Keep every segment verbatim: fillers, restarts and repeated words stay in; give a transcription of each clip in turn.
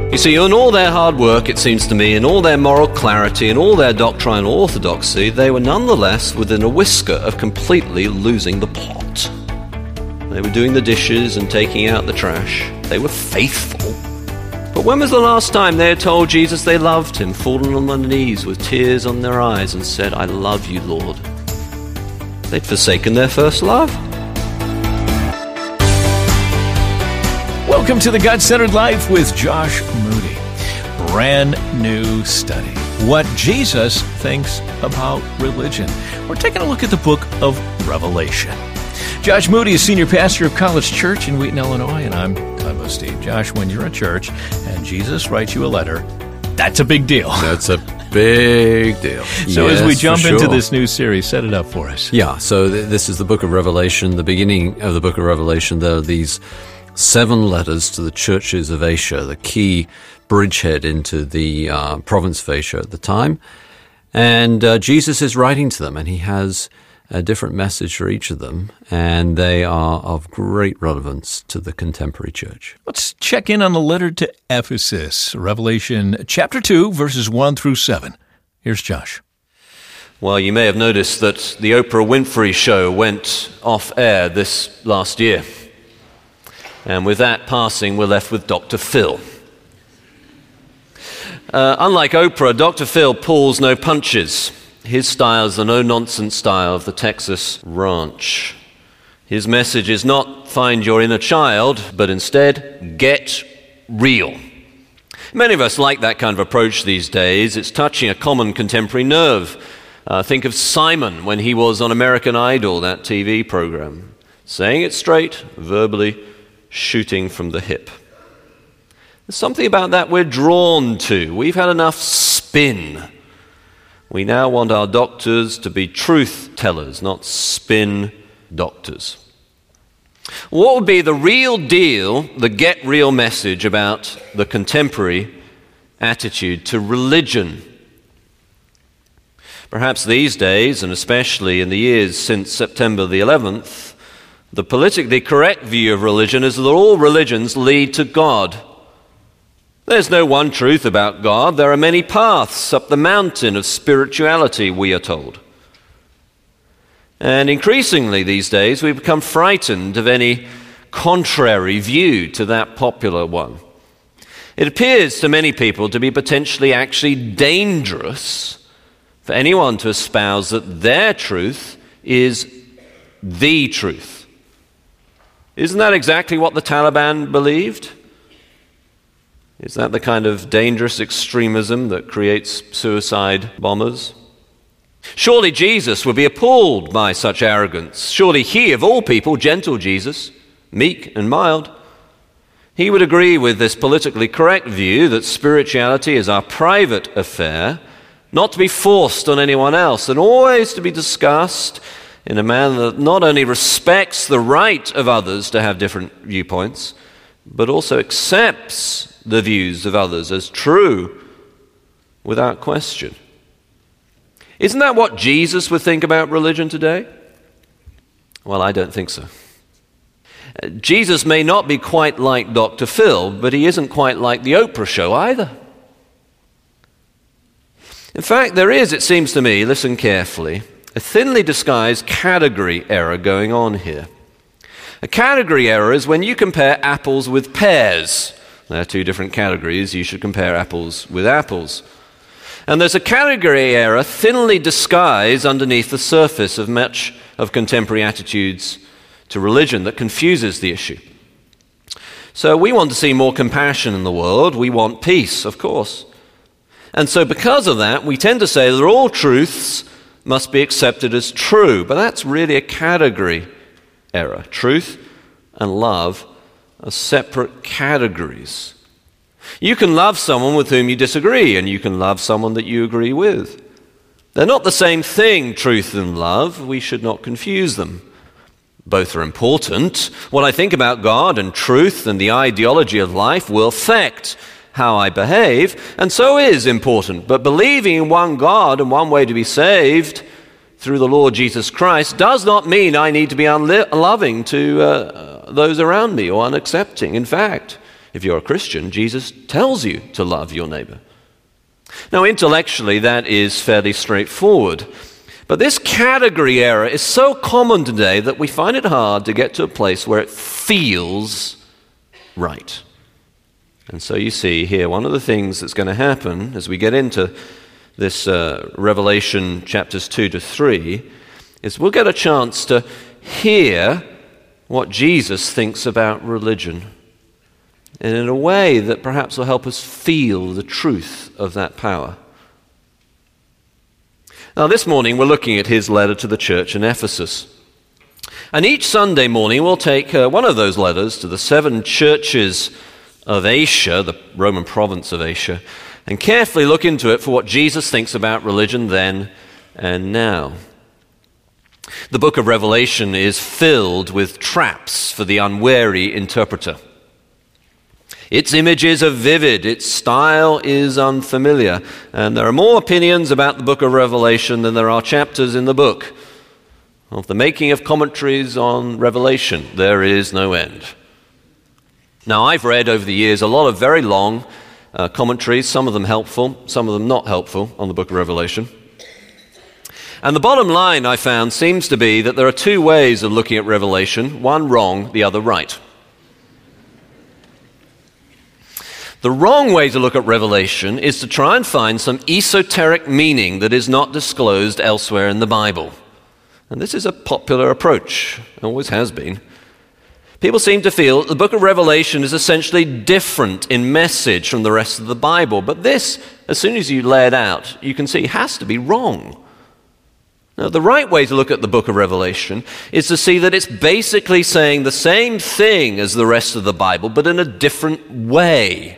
You see, in all their hard work, it seems to me, in all their moral clarity, in all their doctrinal orthodoxy, they were nonetheless within a whisker of completely losing the plot. They were doing the dishes and taking out the trash. They were faithful. But when was the last time they had told Jesus they loved him, fallen on their knees with tears on their eyes and said, "I love you, Lord"? They'd forsaken their first love. Welcome to the God-Centered Life with Josh Moody. Brand new study. What Jesus thinks about religion. We're taking a look at the book of Revelation. Josh Moody is senior pastor of College Church in Wheaton, Illinois, and I'm Glenn Steve. Josh, when you're at church and Jesus writes you a letter, that's a big deal. That's a big deal. So yes, as we jump sure. into this new series, set it up for us. Yeah, so th- this is the book of Revelation. The beginning of the book of Revelation, there are these seven letters to the churches of Asia, the key bridgehead into the uh, province of Asia at the time. And uh, Jesus is writing to them, and he has a different message for each of them, and they are of great relevance to the contemporary church. Let's check in on the letter to Ephesus, Revelation chapter two, verses one through seven. Here's Josh. Well, you may have noticed that the Oprah Winfrey show went off air this last year. And with that passing, we're left with Doctor Phil. Uh, unlike Oprah, Doctor Phil pulls no punches. His style is the no-nonsense style of the Texas ranch. His message is not find your inner child, but instead, get real. Many of us like that kind of approach these days. It's touching a common contemporary nerve. Uh, think of Simon when he was on American Idol, that T V program. Saying it straight, verbally, shooting from the hip. There's something about that we're drawn to. We've had enough spin. We now want our doctors to be truth tellers, not spin doctors. What would be the real deal, the get real message about the contemporary attitude to religion? Perhaps these days, and especially in the years since September the eleventh, the politically correct view of religion is that all religions lead to God. There's no one truth about God. There are many paths up the mountain of spirituality, we are told. And increasingly these days, we become frightened of any contrary view to that popular one. It appears to many people to be potentially actually dangerous for anyone to espouse that their truth is the truth. Isn't that exactly what the Taliban believed? Is that the kind of dangerous extremism that creates suicide bombers? Surely Jesus would be appalled by such arrogance. Surely he, of all people, gentle Jesus, meek and mild, he would agree with this politically correct view that spirituality is our private affair, not to be forced on anyone else, and always to be discussed in a manner that not only respects the right of others to have different viewpoints, but also accepts the views of others as true without question. Isn't that what Jesus would think about religion today? Well, I don't think so. Jesus may not be quite like Doctor Phil, but he isn't quite like the Oprah show either. In fact, there is, it seems to me, listen carefully, a thinly disguised category error going on here. A category error is when you compare apples with pears. There are two different categories. You should compare apples with apples. And there's a category error thinly disguised underneath the surface of much of contemporary attitudes to religion that confuses the issue. So we want to see more compassion in the world. We want peace, of course. And so because of that, we tend to say that all truths must be accepted as true. But that's really a category error. Truth and love are separate categories. You can love someone with whom you disagree, and you can love someone that you agree with. They're not the same thing, truth and love. We should not confuse them. Both are important. What I think about God and truth and the ideology of life will affect how I behave, and so is important. But believing in one God and one way to be saved through the Lord Jesus Christ does not mean I need to be unloving to uh, those around me or unaccepting. In fact, If you're a Christian, Jesus tells you to love your neighbor. Now, intellectually, that is fairly straightforward. But this category error is so common today that we find it hard to get to a place where it feels right. And so you see here, one of the things that's going to happen as we get into this uh, Revelation chapters two to three is we'll get a chance to hear what Jesus thinks about religion, and in a way that perhaps will help us feel the truth of that power. Now, this morning we're looking at his letter to the church in Ephesus. And each Sunday morning we'll take uh, one of those letters to the seven churches of Asia, the Roman province of Asia, and carefully look into it for what Jesus thinks about religion then and now. The book of Revelation is filled with traps for the unwary interpreter. Its images are vivid, its style is unfamiliar, and there are more opinions about the book of Revelation than there are chapters in the book. Of the making of commentaries on Revelation, there is no end. Now, I've read over the years a lot of very long uh, commentaries, some of them helpful, some of them not helpful, on the book of Revelation. And the bottom line, I found, seems to be that there are two ways of looking at Revelation, one wrong, the other right. The wrong way to look at Revelation is to try and find some esoteric meaning that is not disclosed elsewhere in the Bible. And this is a popular approach, always has been. People seem to feel that the book of Revelation is essentially different in message from the rest of the Bible. But this, as soon as you lay it out, you can see has to be wrong. Now, the right way to look at the book of Revelation is to see that it's basically saying the same thing as the rest of the Bible, but in a different way.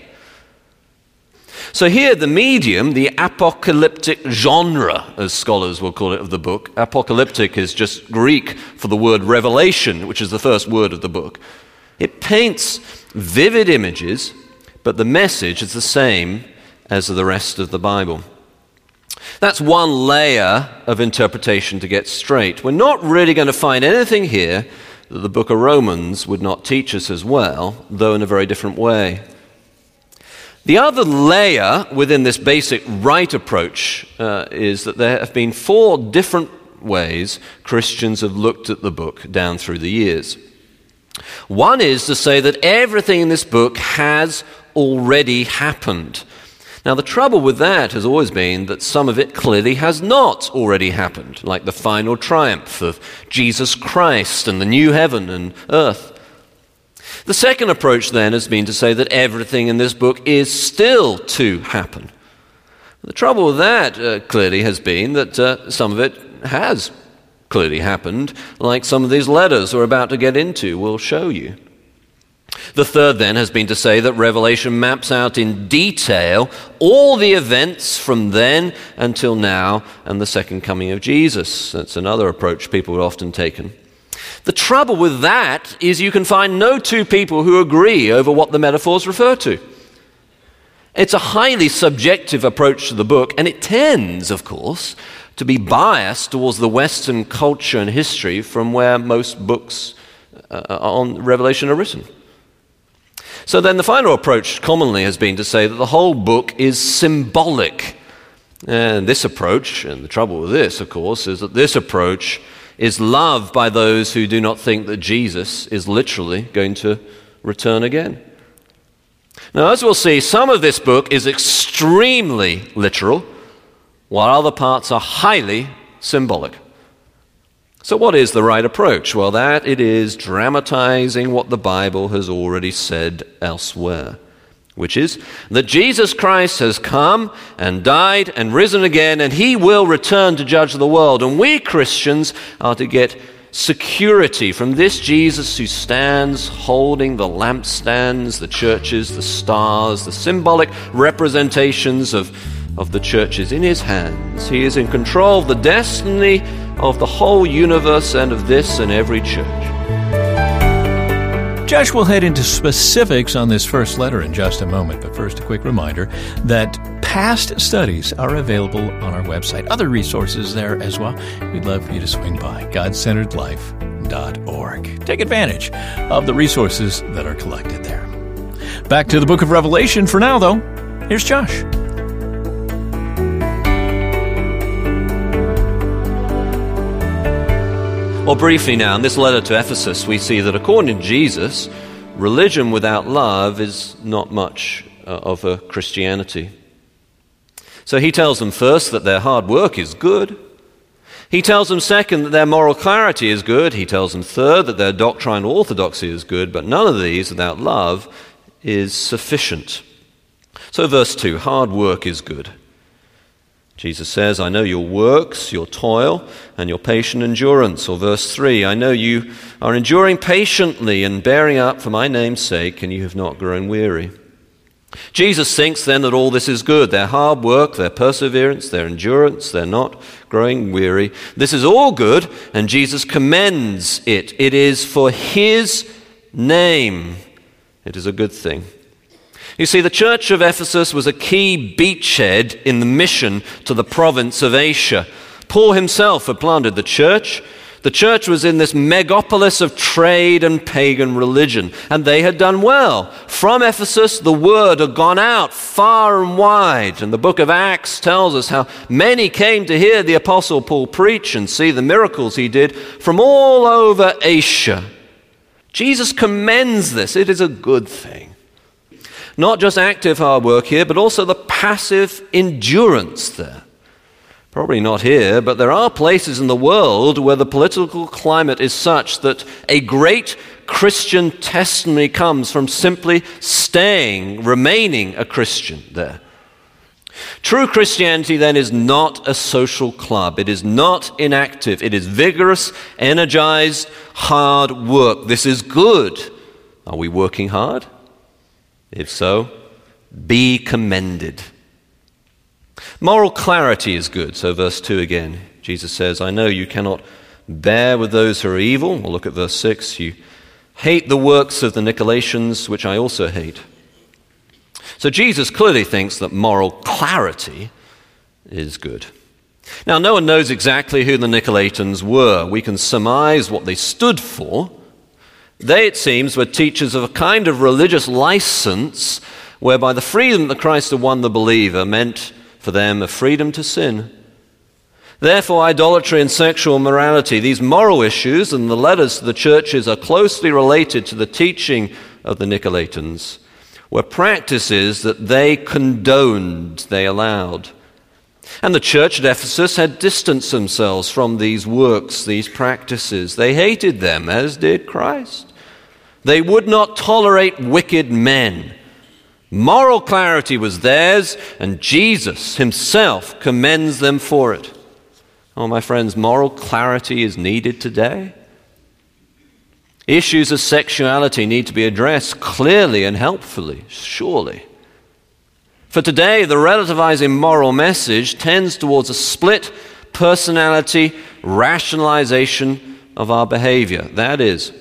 So here, the medium, the apocalyptic genre, as scholars will call it, of the book. Apocalyptic is just Greek for the word revelation, which is the first word of the book. It paints vivid images, but the message is the same as the rest of the Bible. That's one layer of interpretation to get straight. We're not really going to find anything here that the book of Romans would not teach us as well, though in a very different way. The other layer within this basic right approach uh, is that there have been four different ways Christians have looked at the book down through the years. One is to say that everything in this book has already happened. Now, the trouble with that has always been that some of it clearly has not already happened, like the final triumph of Jesus Christ and the new heaven and earth. The second approach then has been to say that everything in this book is still to happen. The trouble with that uh, clearly has been that uh, some of it has clearly happened, like some of these letters we're about to get into will show you. The third then has been to say that Revelation maps out in detail all the events from then until now and the second coming of Jesus. That's another approach people have often taken. The trouble with that is you can find no two people who agree over what the metaphors refer to. It's a highly subjective approach to the book, and it tends, of course, to be biased towards the Western culture and history from where most books uh, on Revelation are written. So then the final approach commonly has been to say that the whole book is symbolic. And this approach, and the trouble with this, of course, is that this approach is loved by those who do not think that Jesus is literally going to return again. Now, as we'll see, some of this book is extremely literal, while other parts are highly symbolic. So what is the right approach? Well, that it is dramatizing what the Bible has already said elsewhere, which is that Jesus Christ has come and died and risen again, and he will return to judge the world. And we Christians are to get security from this Jesus who stands holding the lampstands, the churches, the stars, the symbolic representations of, of the churches in his hands. He is in control of the destiny of the whole universe and of this and every church. Josh will head into specifics on this first letter in just a moment, but first a quick reminder that past studies are available on our website. Other resources there as well. We'd love for you to swing by, god centered life dot org. Take advantage of the resources that are collected there. Back to the book of Revelation for now, though. Here's Josh. Well, briefly now, in this letter to Ephesus, we see that according to Jesus, religion without love is not much uh, of a Christianity. So he tells them first that their hard work is good. He tells them second that their moral clarity is good. He tells them third that their doctrinal orthodoxy is good, but none of these without love is sufficient. So verse two, hard work is good. Jesus says, I know your works, your toil, and your patient endurance. Or verse three, I know you are enduring patiently and bearing up for my name's sake, and you have not grown weary. Jesus thinks then that all this is good. Their hard work, their perseverance, their endurance, they're not growing weary. This is all good, and Jesus commends it. It is for his name. It is a good thing. You see, the church of Ephesus was a key beachhead in the mission to the province of Asia. Paul himself had planted the church. The church was in this megapolis of trade and pagan religion, and they had done well. From Ephesus, the word had gone out far and wide, and the book of Acts tells us how many came to hear the apostle Paul preach and see the miracles he did from all over Asia. Jesus commends this. It is a good thing. Not just active hard work here, but also the passive endurance there. Probably not here, but there are places in the world where the political climate is such that a great Christian testimony comes from simply staying, remaining a Christian there. True Christianity then is not a social club. It is not inactive. It is vigorous, energized, hard work. This is good. Are we working hard? If so, be commended. Moral clarity is good. So verse two again, Jesus says, I know you cannot bear with those who are evil. We'll look at verse six. You hate the works of the Nicolaitans, which I also hate. So Jesus clearly thinks that moral clarity is good. Now, no one knows exactly who the Nicolaitans were. We can surmise what they stood for. They, it seems, were teachers of a kind of religious license whereby the freedom that Christ had won the believer meant for them a freedom to sin. Therefore, idolatry and sexual morality, these moral issues and the letters to the churches are closely related to the teaching of the Nicolaitans, were practices that they condoned, they allowed. And the church at Ephesus had distanced themselves from these works, these practices. They hated them, as did Christ. They would not tolerate wicked men. Moral clarity was theirs, and Jesus himself commends them for it. Oh, my friends, moral clarity is needed today. Issues of sexuality need to be addressed clearly and helpfully, surely. For today, the relativizing moral message tends towards a split personality rationalization of our behavior. That is,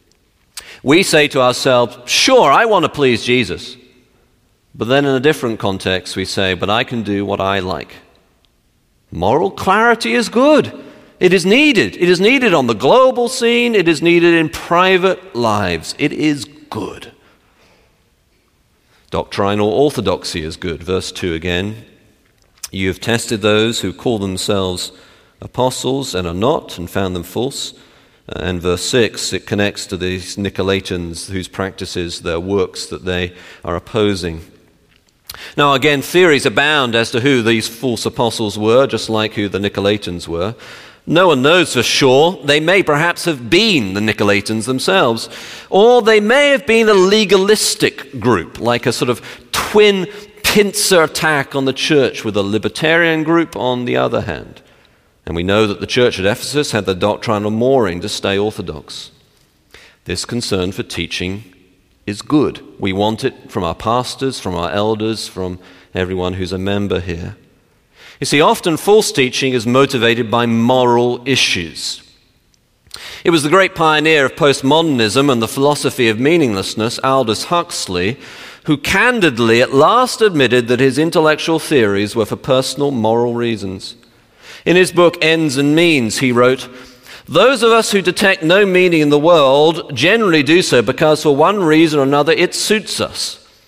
we say to ourselves, sure, I want to please Jesus. But then in a different context, we say, but I can do what I like. Moral clarity is good. It is needed. It is needed on the global scene. It is needed in private lives. It is good. Doctrinal orthodoxy is good. Verse two again. You have tested those who call themselves apostles and are not, and found them false. And verse six, it connects to these Nicolaitans whose practices, their works that they are opposing. Now again, theories abound as to who these false apostles were, just like who the Nicolaitans were. No one knows for sure. They may perhaps have been the Nicolaitans themselves, or they may have been a legalistic group, like a sort of twin pincer attack on the church with a libertarian group on the other hand. And we know that the church at Ephesus had the doctrinal mooring to stay orthodox. This concern for teaching is good. We want it from our pastors, from our elders, from everyone who's a member here. You see, often false teaching is motivated by moral issues. It was the great pioneer of postmodernism and the philosophy of meaninglessness, Aldous Huxley, who candidly at last admitted that his intellectual theories were for personal moral reasons. In his book, Ends and Means, he wrote, "Those of us who detect no meaning in the world generally do so because for one reason or another it suits us.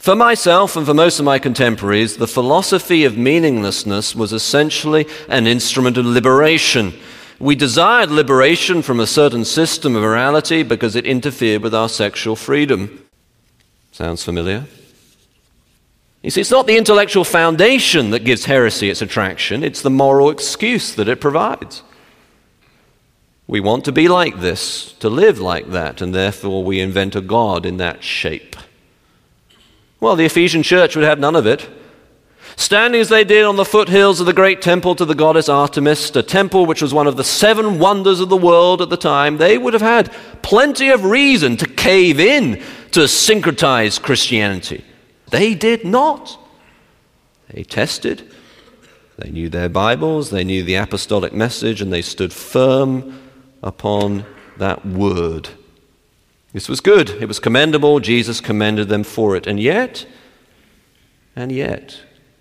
For myself and for most of my contemporaries, the philosophy of meaninglessness was essentially an instrument of liberation. We desired liberation from a certain system of morality because it interfered with our sexual freedom. Sounds familiar? You see, it's not the intellectual foundation that gives heresy its attraction, it's the moral excuse that it provides. We want to be like this, to live like that, and therefore we invent a God in that shape. Well, the Ephesian church would have none of it. Standing as they did on the foothills of the great temple to the goddess Artemis, a temple which was one of the seven wonders of the world at the time, they would have had plenty of reason to cave in to syncretized Christianity. They did not. They tested. They knew their Bibles, they knew the apostolic message, and they stood firm upon that word. This was good. It was commendable. Jesus commended them for it. And yet, and yet,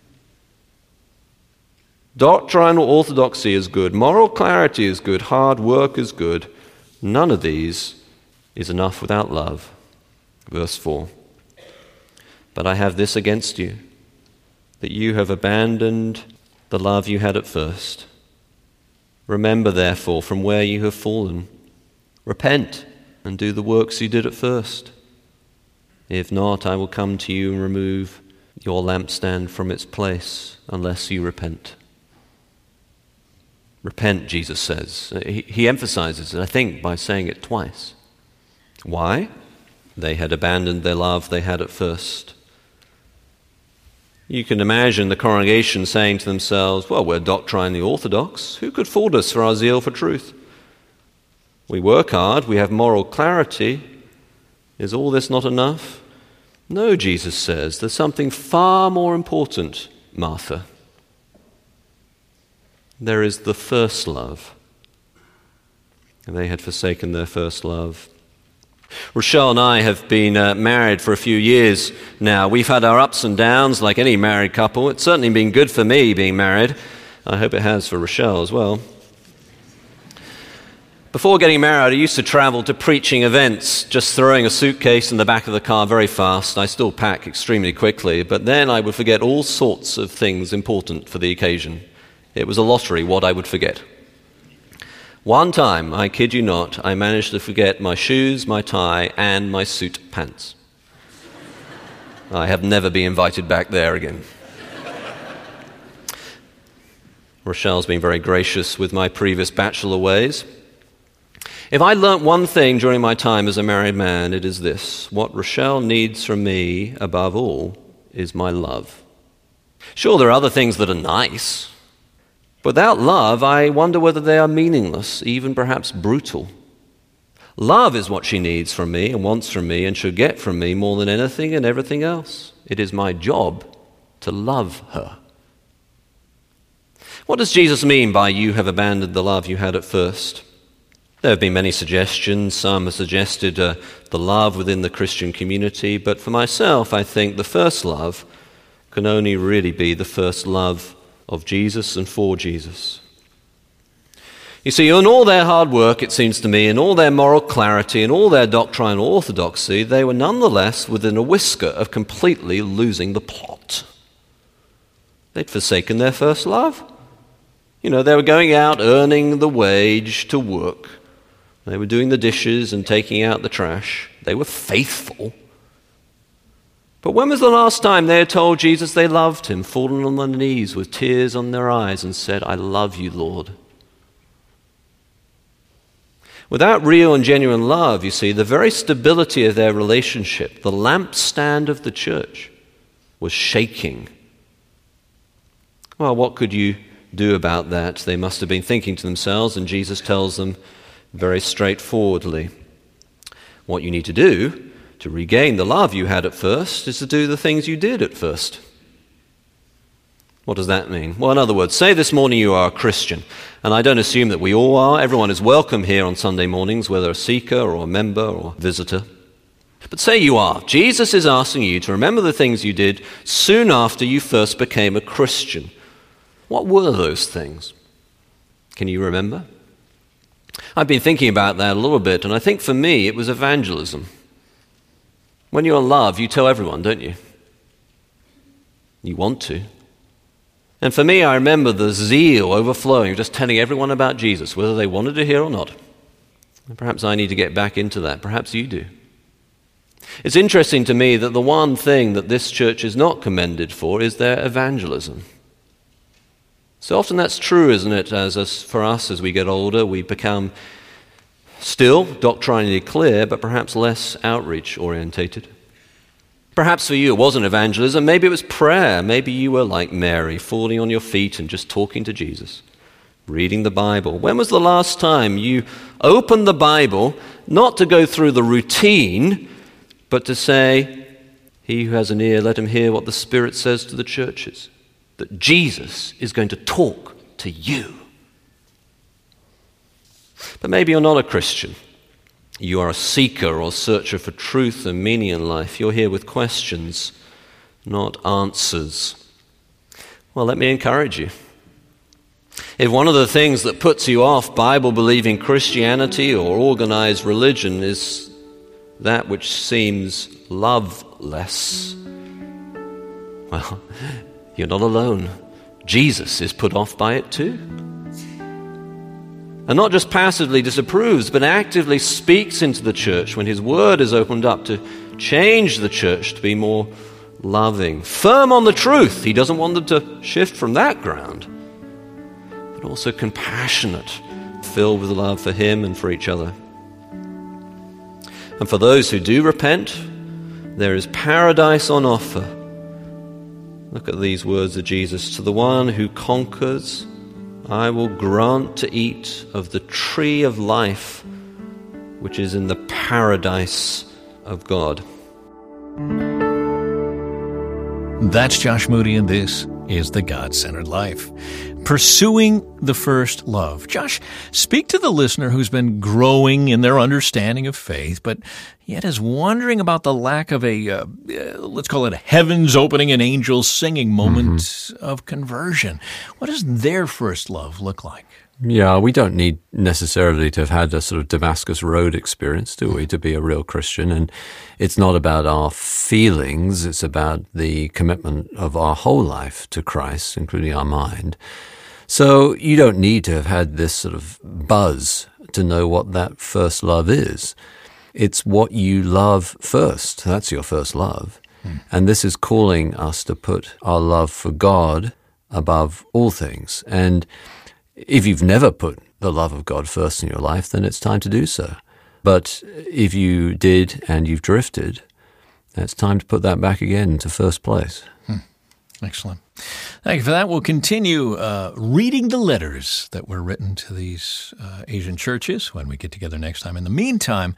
doctrinal orthodoxy is good. Moral clarity is good. Hard work is good. None of these is enough without love. Verse four. But I have this against you, that you have abandoned the love you had at first. Remember, therefore, from where you have fallen. Repent and do the works you did at first. If not, I will come to you and remove your lampstand from its place, unless you repent. Repent, Jesus says. He, he emphasizes it, I think, by saying it twice. Why? They had abandoned their love they had at first. You can imagine the congregation saying to themselves, well, we're doctrinally orthodox. Who could fault us for our zeal for truth? We work hard, we have moral clarity. Is all this not enough? No, Jesus says, there's something far more important, Martha. There is the first love. And they had forsaken their first love. Rochelle and I have been uh, married for a few years now. We've had our ups and downs like any married couple. It's certainly been good for me being married. I hope it has for Rochelle as well. Before getting married, I used to travel to preaching events, just throwing a suitcase in the back of the car very fast. I still pack extremely quickly, but then I would forget all sorts of things important for the occasion. It was a lottery what I would forget. One time, I kid you not, I managed to forget my shoes, my tie, and my suit pants. I have never been invited back there again. Rochelle's been very gracious with my previous bachelor ways. If I learnt one thing during my time as a married man, it is this. What Rochelle needs from me, above all, is my love. Sure, there are other things that are nice. Without love, I wonder whether they are meaningless, even perhaps brutal. Love is what she needs from me and wants from me and should get from me more than anything and everything else. It is my job to love her. What does Jesus mean by you have abandoned the love you had at first? There have been many suggestions. Some have suggested uh, the love within the Christian community, but for myself, I think the first love can only really be the first love of Jesus and for Jesus. You see, in all their hard work, it seems to me, in all their moral clarity, in all their doctrinal orthodoxy, they were nonetheless within a whisker of completely losing the plot. They'd forsaken their first love. You know, they were going out earning the wage to work. They were doing the dishes and taking out the trash. They were faithful. But when was the last time they had told Jesus they loved him, fallen on their knees with tears on their eyes and said, I love you, Lord? Without real and genuine love, you see, the very stability of their relationship, the lampstand of the church, was shaking. Well, what could you do about that? They must have been thinking to themselves, and Jesus tells them very straightforwardly, what you need to do to regain the love you had at first is to do the things you did at first. What does that mean? Well, in other words, say this morning you are a Christian, and I don't assume that we all are. Everyone is welcome here on Sunday mornings, whether a seeker or a member or a visitor. But say you are. Jesus is asking you to remember the things you did soon after you first became a Christian. What were those things? Can you remember? I've been thinking about that a little bit, and I think for me it was evangelism. When you're in love, you tell everyone, don't you? You want to. And for me, I remember the zeal overflowing, just telling everyone about Jesus, whether they wanted to hear or not. And perhaps I need to get back into that. Perhaps you do. It's interesting to me that the one thing that this church is not commended for is their evangelism. So often that's true, isn't it? As, as for us, as we get older, we become still doctrinally clear, but perhaps less outreach orientated. Perhaps for you it wasn't evangelism, maybe it was prayer. Maybe you were like Mary, falling on your feet and just talking to Jesus, reading the Bible. When was the last time you opened the Bible, not to go through the routine, but to say, he who has an ear, let him hear what the Spirit says to the churches, that Jesus is going to talk to you. But maybe you're not a Christian. You are a seeker or searcher for truth and meaning in life. You're here with questions, not answers. Well, let me encourage you. If one of the things that puts you off Bible-believing Christianity or organized religion is that which seems loveless, well, you're not alone. Jesus is put off by it too. And not just passively disapproves, but actively speaks into the church when his word is opened up to change the church to be more loving, firm on the truth. He doesn't want them to shift from that ground, but also compassionate, filled with love for him and for each other. And for those who do repent, there is paradise on offer. Look at these words of Jesus. To the one who conquers, I will grant to eat of the tree of life, which is in the paradise of God. That's Josh Moody, and this is The God-Centered Life. Pursuing the first love. Josh, speak to the listener who's been growing in their understanding of faith, but yet is wondering about the lack of a, uh, uh, let's call it a heavens opening and angels singing moment mm-hmm. of conversion. What does their first love look like? Yeah, we don't need necessarily to have had a sort of Damascus Road experience, do we, to be a real Christian? And it's not about our feelings, it's about the commitment of our whole life to Christ, including our mind. So you don't need to have had this sort of buzz to know what that first love is. It's what you love first. That's your first love. Hmm. And this is calling us to put our love for God above all things. And if you've never put the love of God first in your life, then it's time to do so. But if you did and you've drifted, it's time to put that back again into first place. Hmm. Excellent. Thank you for that. We'll continue uh, reading the letters that were written to these uh, Asian churches when we get together next time. In the meantime,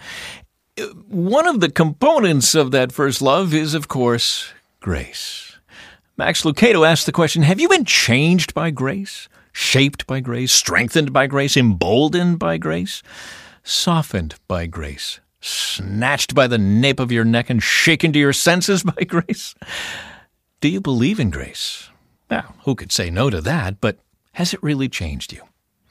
one of the components of that first love is, of course, grace. Max Lucado asked the question, have you been changed by grace? Shaped by grace, strengthened by grace, emboldened by grace, softened by grace, snatched by the nape of your neck and shaken to your senses by grace? Do you believe in grace? Now, who could say no to that, but has it really changed you?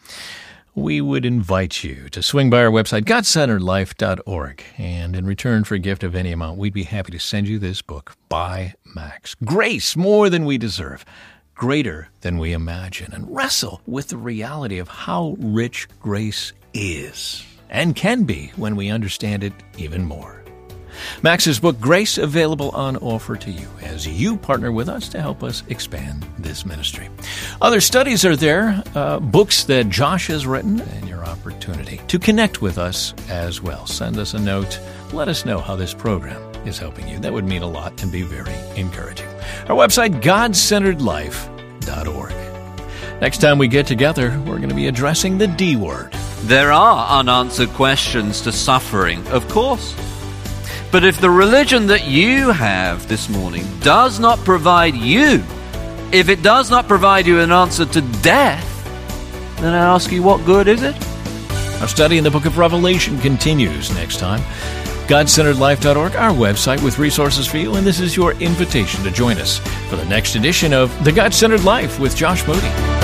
We would invite you to swing by our website, god centered life dot org, and in return for a gift of any amount, we'd be happy to send you this book by Max. Grace, more than we deserve, greater than we imagine, and wrestle with the reality of how rich grace is and can be when we understand it even more. Max's book, Grace, available on offer to you as you partner with us to help us expand this ministry. Other studies are there, uh, books that Josh has written, and your opportunity to connect with us as well. Send us a note. Let us know how this program is helping you. That would mean a lot and be very encouraging. Our website, god centered life dot org. Next time we get together, we're going to be addressing the D word. There are unanswered questions to suffering, of course. But if the religion that you have this morning does not provide you, if it does not provide you an answer to death, then I ask you, what good is it? Our study in the book of Revelation continues next time. god centered life dot org, our website with resources for you, and this is your invitation to join us for the next edition of The God-Centered Life with Josh Moody.